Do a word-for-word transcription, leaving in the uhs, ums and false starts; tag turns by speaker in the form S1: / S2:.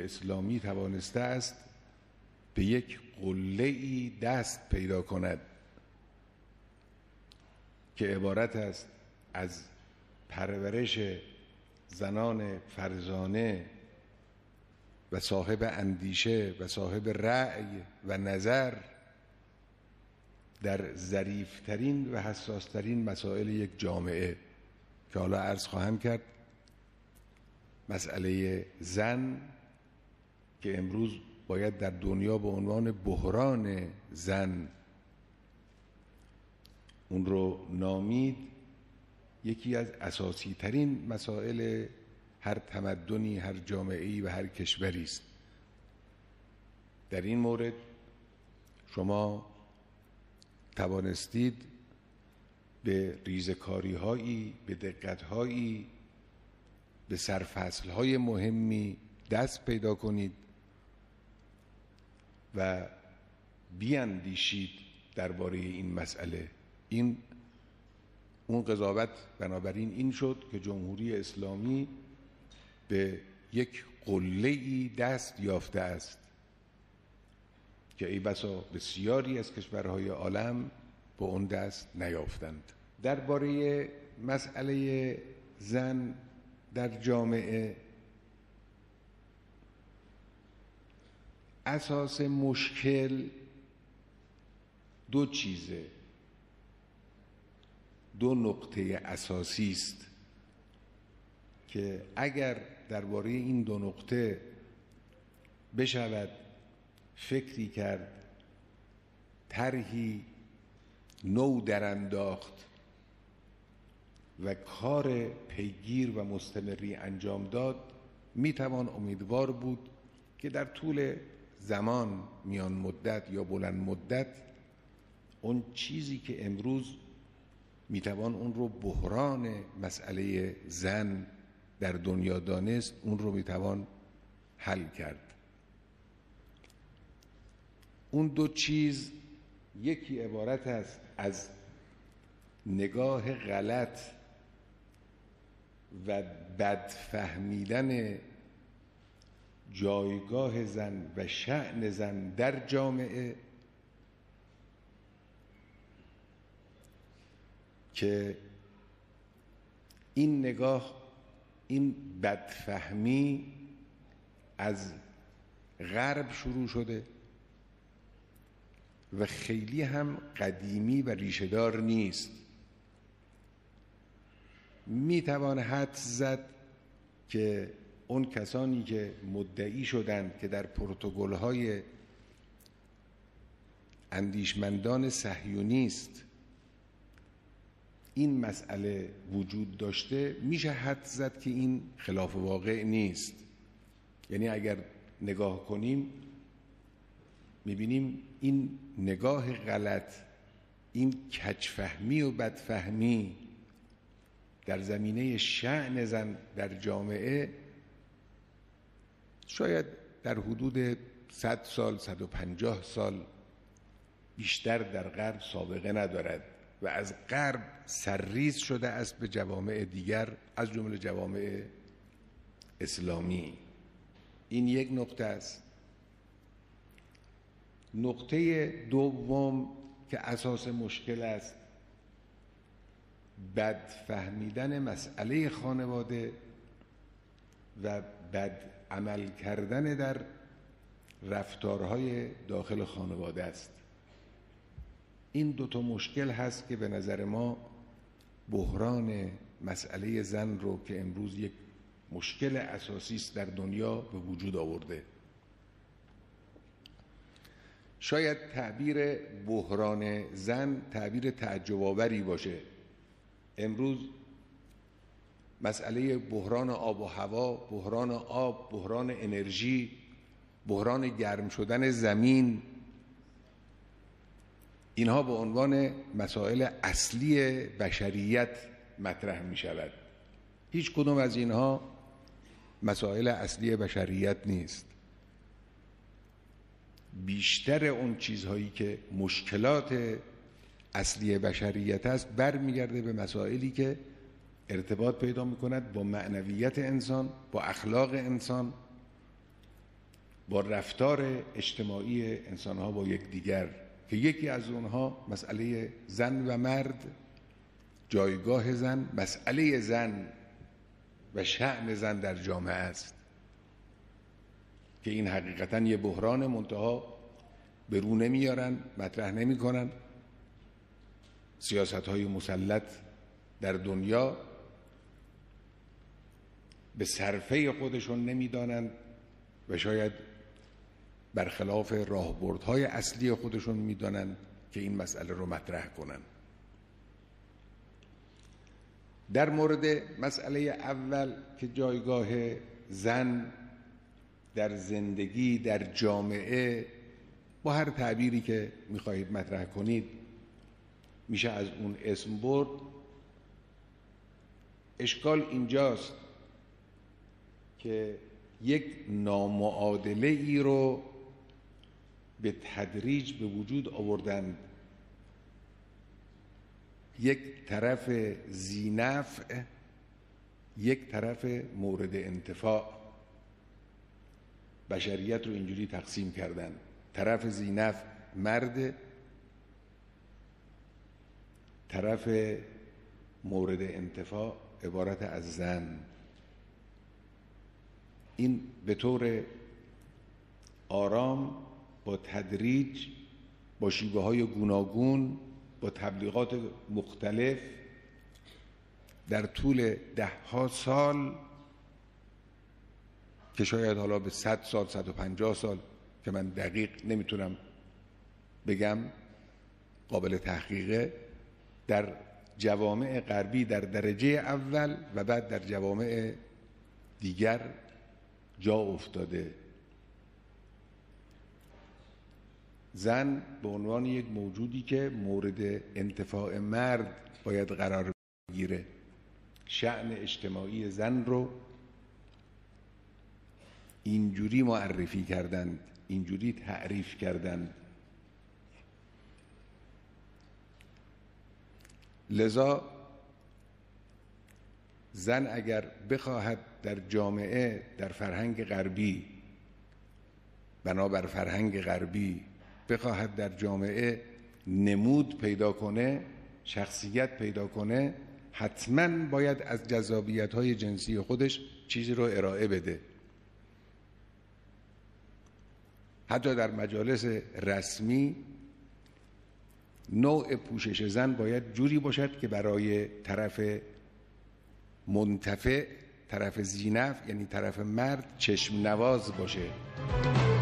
S1: اسلامی توانسته است به یک قله‌ای دست پیدا کند که عبارت است از پرورش زنان فرزانه و صاحب اندیشه و صاحب رأی و نظر در ظریف‌ترین و حساس‌ترین مسائل یک جامعه که حالا عرض خواهم کرد. مسئله زن که امروز باید در دنیا به عنوان بحران زن اون رو نامید، یکی از اساسی ترین مسائل هر تمدنی، هر جامعه‌ای و هر کشوری است. در این مورد شما توانستید به ریزکاری‌هایی، به دقت‌هایی، به سرفصل‌های مهمی دست پیدا کنید و بیاندیشید درباره این مسئله. این اون قضاوت بنابراین این شد که جمهوری اسلامی به یک قله‌ای دست یافته است که ای بسا بسیاری از کشورهای عالم به اون دست نیافتند. درباره مسئله زن در جامعه، اساس مشکل دو چیزه، دو نقطه اساسی است که اگر درباره این دو نقطه بشود فکری کرد، طرحی نو درانداخت و کار پیگیر و مستمری انجام داد، میتوان امیدوار بود که در طول زمان میان مدت یا بلند مدت اون چیزی که امروز میتوان اون رو بحران مسئله زن در دنیا دانست، اون رو میتوان حل کرد. اون دو چیز یکی عبارت است از نگاه غلط و بد فهمیدن جایگاه زن و شأن زن در جامعه که این نگاه، این بدفهمی از غرب شروع شده و خیلی هم قدیمی و ریشه‌دار نیست. میتوان حدس زد که اون کسانی که مدعی شدند که در پروتکل‌های اندیشمندان صهیونیست این مسئله وجود داشته، میشه حدس زد که این خلاف واقع نیست. یعنی اگر نگاه کنیم میبینیم این نگاه غلط، این کجفهمی و بدفهمی در زمینه شأن زن در جامعه شاید در حدود صد سال، صد و پنجاه سال بیشتر در غرب سابقه ندارد و از غرب سرریز شده است به جوامع دیگر از جمله جوامع اسلامی. این یک نقطه است. نقطه دوم که اساس مشکل است، بد فهمیدن مسئله خانواده و بد عمل کردن در رفتارهای داخل خانواده است. این دو تا مشکل هست که به نظر ما بحران مسئله زن رو که امروز یک مشکل اساسی است در دنیا به وجود آورده. شاید تعبیر بحران زن تعبیر تعجب آوری باشه. امروز مسئله بحران آب و هوا، بحران آب، بحران انرژی، بحران گرم شدن زمین، اینها به عنوان مسائل اصلی بشریت مطرح می شود. هیچ کدوم از اینها مسائل اصلی بشریت نیست. بیشتر اون چیزهایی که مشکلات اصلی بشریت است برمیگرده به مسائلی که ارتباط پیدا می‌کند با معنویت انسان، با اخلاق انسان با رفتار اجتماعی انسانها با یکدیگر که یکی از اونها مسئله زن و مرد، جایگاه زن، مسئله زن و شأن زن در جامعه است که این حقیقتاً یه بحران منتها به رو نمیارن، مطرح نمی کنن. سیاست های مسلط در دنیا به صرفه خودشون نمیدانند و شاید برخلاف راهبردهای اصلی خودشون میدانند که این مسئله رو مطرح کنند. در مورد مسئله اول که جایگاه زن در زندگی در جامعه، با هر تعبیری که میخواهید مطرح کنید میشه از اون اسم برد. اشکال اینجاست که یک نامعادله ای رو به تدریج به وجود آوردند. یک طرف ذی‌نفع، یک طرف مورد انتفاع. بشریت رو اینجوری تقسیم کردن: طرف ذی‌نفع مرد، طرف مورد انتفاع عبارت از زن. این به طور آرام با تدریج با شیوه های گوناگون با تبلیغات مختلف در طول ده ها سال که شاید حالا به صد سال صد و پنجاه سال که من دقیق نمیتونم بگم، قابل تحقیقه، در جوامع غربی در درجه اول و بعد در جوامع دیگر جا افتاده. زن به عنوان یک موجودی که مورد انتفاع مرد باید قرار بگیره، شأن اجتماعی زن رو اینجوری معرفی کردند، اینجوری تعریف کردند. لذا زن اگر بخواهد در جامعه، در فرهنگ غربی، بنابر فرهنگ غربی بخواهد در جامعه نمود پیدا کنه، شخصیت پیدا کنه، حتما باید از جذابیت‌های جنسی خودش چیزی رو ارائه بده. حتی در مجالس رسمی نوع پوشش زن باید جوری باشد که برای طرف منتفع، طرف ذی‌نفع یعنی طرف مرد چشم نواز باشه.